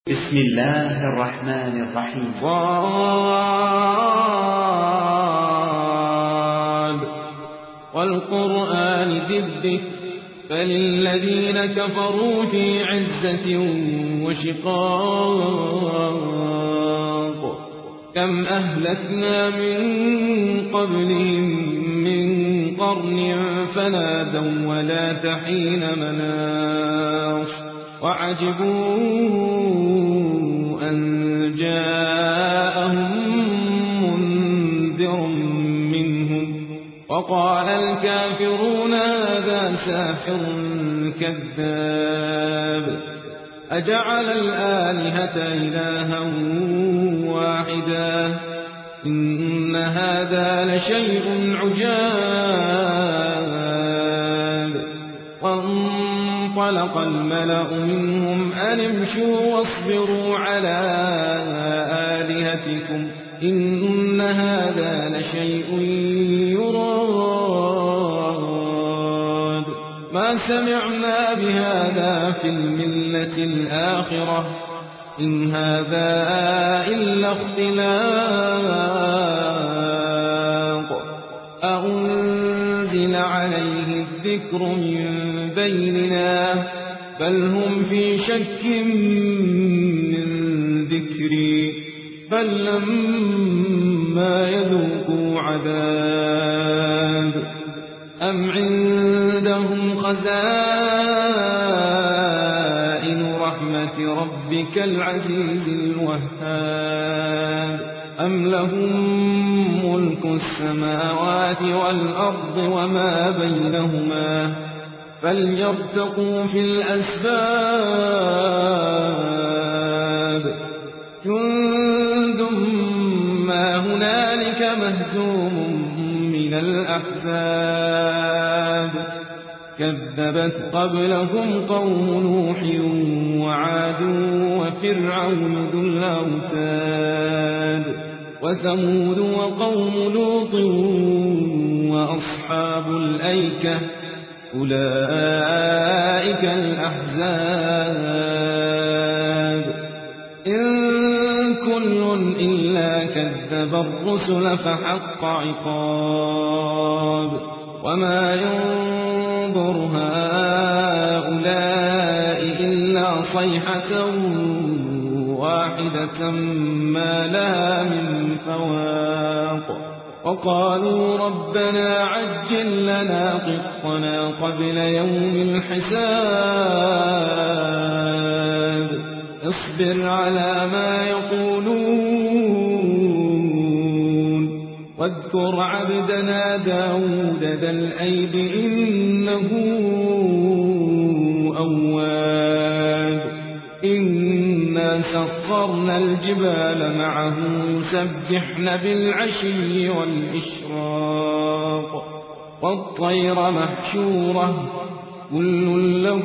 بسم الله الرحمن الرحيم. صاد والقرآن ذي الذكر فللذين كفروا في عزة وشقاق كم أهلكنا من قبلهم من قرن فنادوا ولا تحين مناص وعجبوا أن جاءهم منذر منهم وقال الكافرون هذا ساحر كذاب أجعل الآلهة إلها واحدا إن هذا لشيء عجاب. وانطلق الملأ منهم أن امشوا واصبروا على آلهتكم إن هذا لشيء يراد ما سمعنا بهذا في الملة الآخرة إن هذا إلا اختلاق أأنزل عليه الذكر من بيننا بل هم في شك من ذكري بل لما يذوقوا عذاب أم عندهم خزائن رحمة ربك العزيز الوهاب أم لهم ملك السماوات والأرض وما بينهما فليرتقوا في الأسباب جند ما هنالك مهزوم من الأحزاب كذبت قبلهم قوم نوح وعاد وفرعون ذو الأوتاد وثمود وقوم لوط وأصحاب الأيكة أولئك الأحزاب إن كل إلا كذب الرسل فحق عقاب وما ينظر هؤلاء إلا صيحة واحدة ما لها من فواق وقالوا ربنا عجل لنا قطنا قبل يوم الحساب اصبر على ما يقولون واذكر عبدنا داود ذا الأيد إنه أواب إنا سخرنا الجبال معه يسبحن بالعشي والإشراق والطير محشورة كل له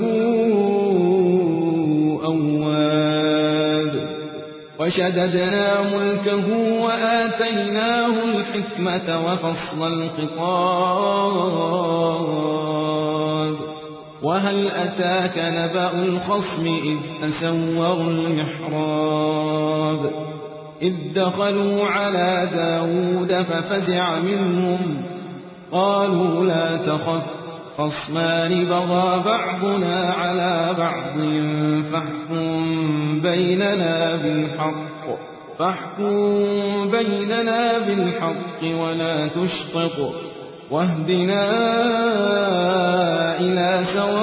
أواب وشددنا ملكه وآتيناه الحكمة وفصل الخطاب وهل أتاك نبأ الخصم إذ تسوروا المحراب إذ دخلوا على داود ففزع منهم قالوا لا تخف خصمان بغى بعضنا على بعض فاحكم بيننا بالحق ولا تشطط واهدنا إلى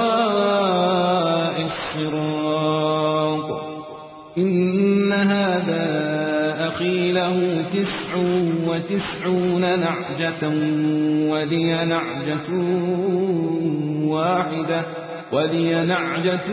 سواء الصراط إن هذا أخي له 99 نعجة ولي نعجة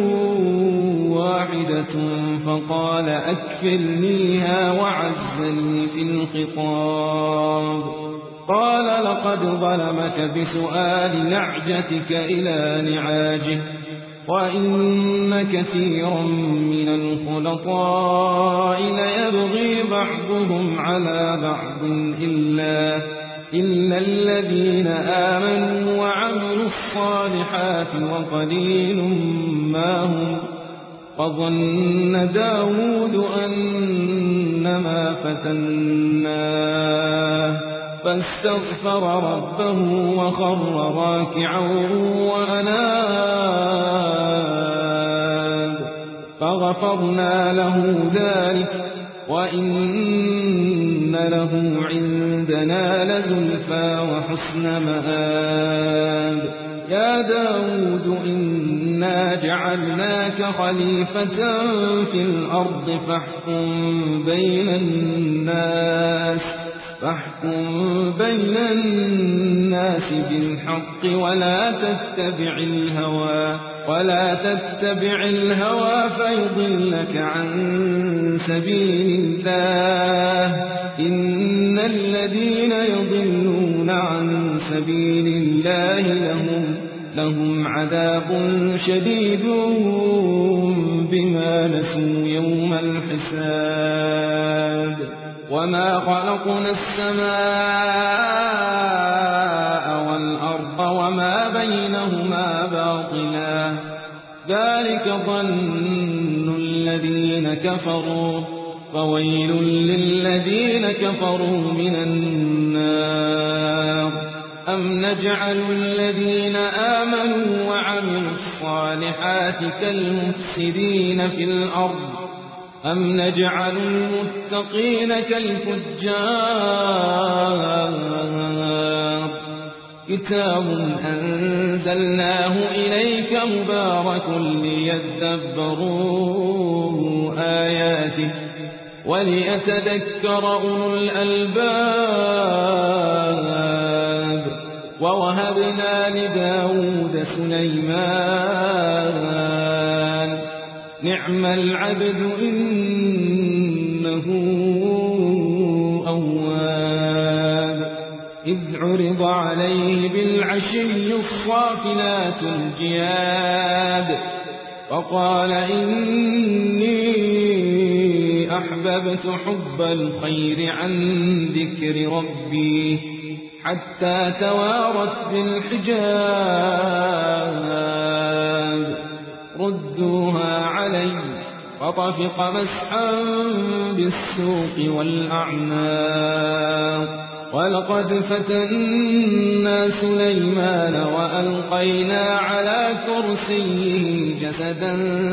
واحدة فقال أكفلنيها وعزني في الخطاب قال لقد ظلمك بسؤال نعجتك إلى نعاجه وإن كثيرا من الخلطاء ليبغي بعضهم على بعض إلا الذين آمنوا وعملوا الصالحات وقليل ما هم وظن داود أنما فتناه فاستغفر ربه وخر راكعا وأناب فغفرنا له ذلك وإن له عندنا لزلفى وحسن مآب يا داود إنا جعلناك خليفة في الأرض فاحكم بين الناس بالحق ولا تتبع الهوى فيضلك عن سبيل الله إن الذين يضلون عن سبيل الله لهم عذاب شديد بما نسوا يوم الحساب وما خلقنا السماء والأرض وما بينهما باطلا ذلك ظن الذين كفروا فويل للذين كفروا من النار أم نجعل الذين آمنوا وعملوا الصالحات كالمفسدين في الأرض أم نجعل المتقين كالفجار كتاب أنزلناه إليك مبارك ليدبروا آياته وليتذكر أولو الألباب ووهبنا لداود سليمان نعم العبد إنه أواب إذ عرض عليه بالعشي الصافنات الجياد فقال إني أحببت حب الخير عن ذكر ربي حتى توارت بالحجاب ردوها علي فطفق مسحا بالسوق والأعناق ولقد فتنا سليمان وألقينا على كرسيه جسدا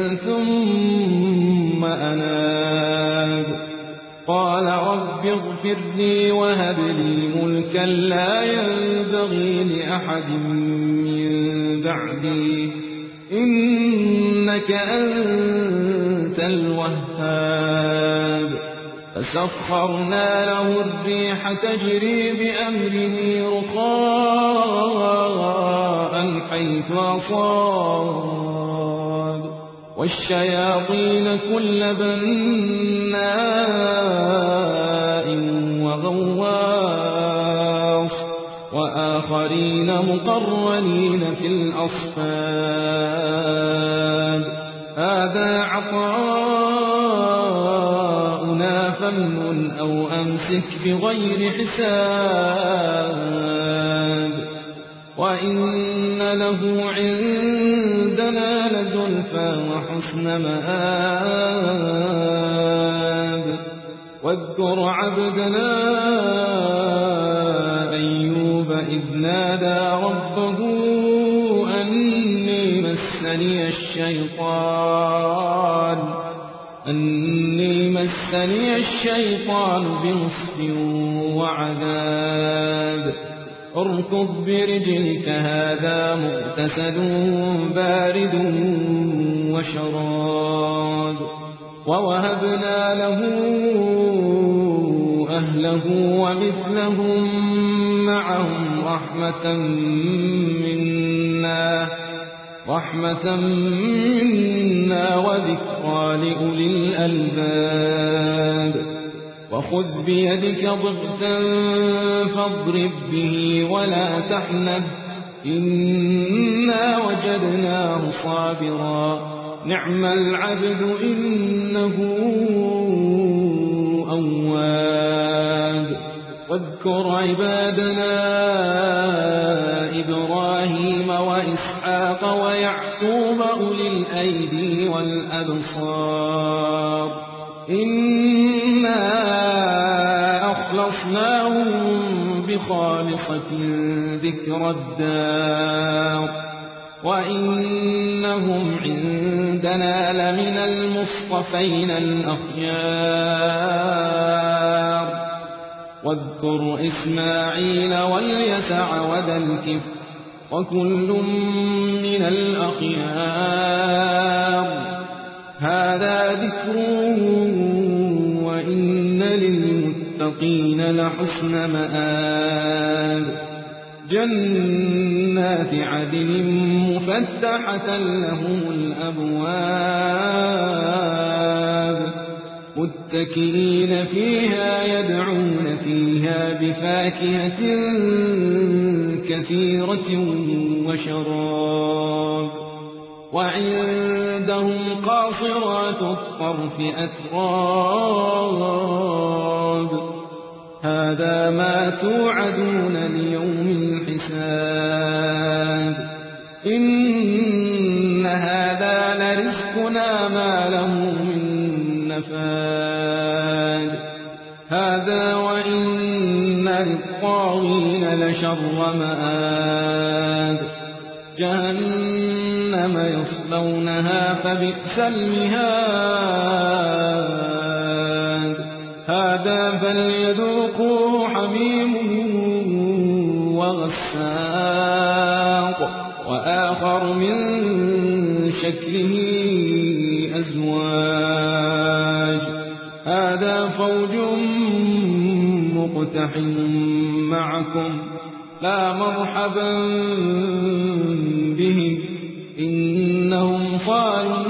ثم أناب قال رب اغفر لي وهب لي ملكا لا ينبغي لأحد من بعدي إنك أنت الوهاب فسخرنا له الريح تجري بأمره رخاء حيث أصاب والشياطين كل بناء وغواص وآخرين مقرنين في الأصفاد هذا عطاؤنا فامنن أو أمسك بغير حساب وإن له عندنا لزلفى وحسن مآب واذكر عبدنا أيوب إذ نادى ربه أني مسني الشيطان بنصب وعذاب اركض برجلك هذا مغتسل بارد وشراب ووهبنا له أهله ومثلهم معهم رحمة منا وذكرى لأولي الألباب وخذ بيدك ضغثا فاضرب به ولا تحنث إنا وجدناه صابرا نعم العبد إنه أواب واذكر عبادنا إبراهيم وإسحاق ويعقوب أولي الأيدي والأبصار الأبصار إنا أخلصناهم بخالصة ذكر الدار وإنهم عندنا لمن المصطفين الأخيار واذكر إسماعيل واليسع وذا الكفل وكل من الأخيار هذا ذكر وإن للمتقين لحسن مآب جنات عدن مفتحة لهم الأبواب متكئين فيها يدعون فيها بفاكهة كثيرة وشراب وعندهم قاصرات الطرف أتراب هذا ما توعدون ليوم الحساب إن هذا لرزقنا ما له من نفاد هذا وإن للطاغين لشر مآب جهنم يصلونها فبئس المهاد هذا فليذوقوه حميم وغساق وآخر من شكله أزواج هذا فوج مقتحم معكم لا مرحبا بهم إنهم صالوا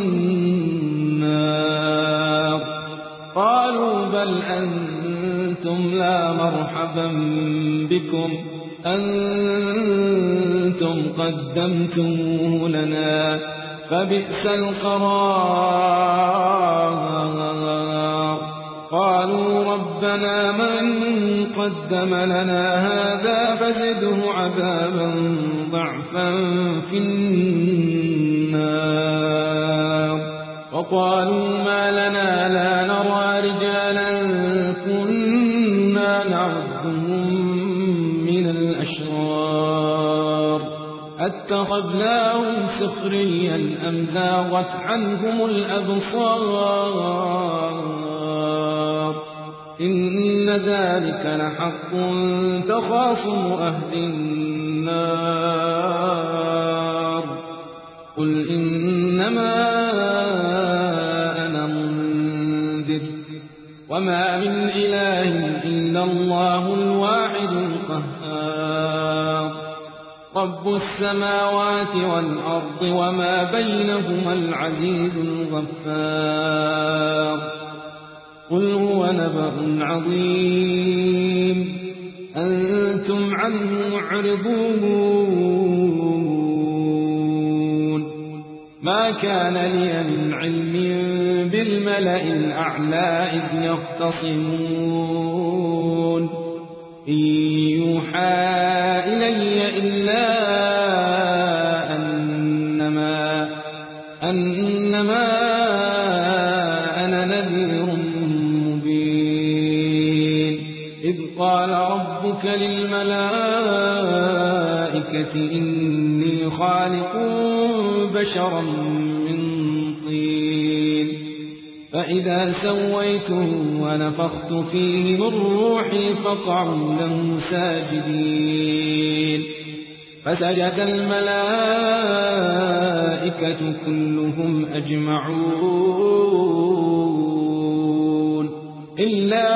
النار قالوا بل أنتم لا مرحبا بكم أنتم قدمتموه لنا فبئس القرار قالوا ربنا من قدم لنا هذا فزده عذابا ضعفا في النار وقالوا ما لنا لا نرى رجالا كنا نعدهم من الأشرار اتخذناهم سخريا أم زاغت عنهم الأبصار إن ذلك لحق تخاصم أهل النار قل إنما أنا منذر وما من إله إلا الله الواحد القهار رب السماوات والأرض وما بينهما العزيز الغفار قل هو نبأ عظيم أنتم عنه معرضون ما كان لي من علم بالملأ الأعلى إذ يختصمون إن يوحى إلي إلا أنما أنا نذير مبين إذ قال ربك للملائكة إني خالق بشرا من طين فإذا سويته ونفخت فيه من روحي فقعوا له ساجدين فسجد الملائكة كلهم أجمعون إلا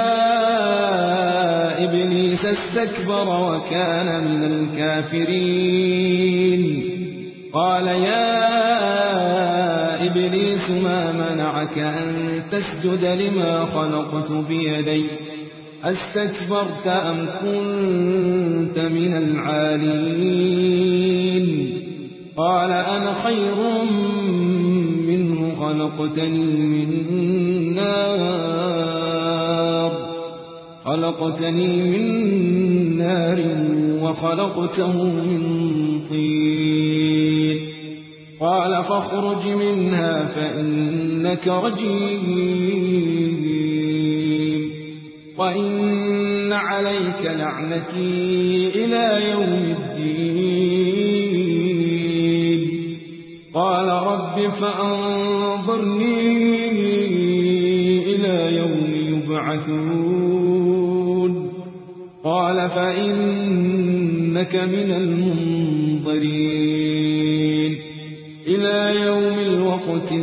إبليس استكبر وكان من الكافرين قال يا إبليس ما منعك أن تسجد لما خلقت بيدي أستكبرت أم كنت من العالين قال أنا خير منه خلقتني من نار وخلقته من طين قال فاخرج منها فإنك رجيم وإن عليك لعنتي إلى يوم الدين قال رب فأنظرني إلى يوم يبعثون قال فإنك من المنظرين إلى يوم الوقت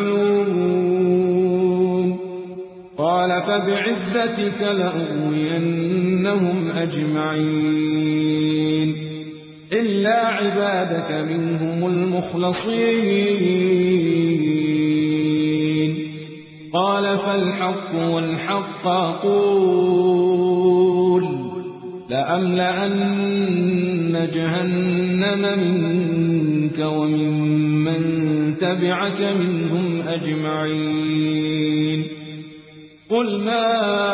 المعلوم قال فبعزتك لأغوينهم أجمعين إلا عبادك منهم المخلصين قال فالحق والحق أقول لأملأن جهنم منك وممن تبعك منهم أجمعين قل ما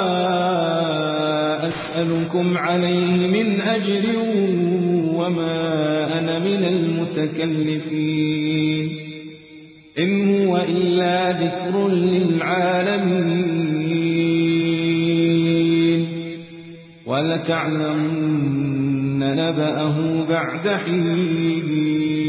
أسألكم عليه من أجر وما أنا من المتكلفين إن هو إلا ذكر للعالمين ولتعلمن نبأه بعد حين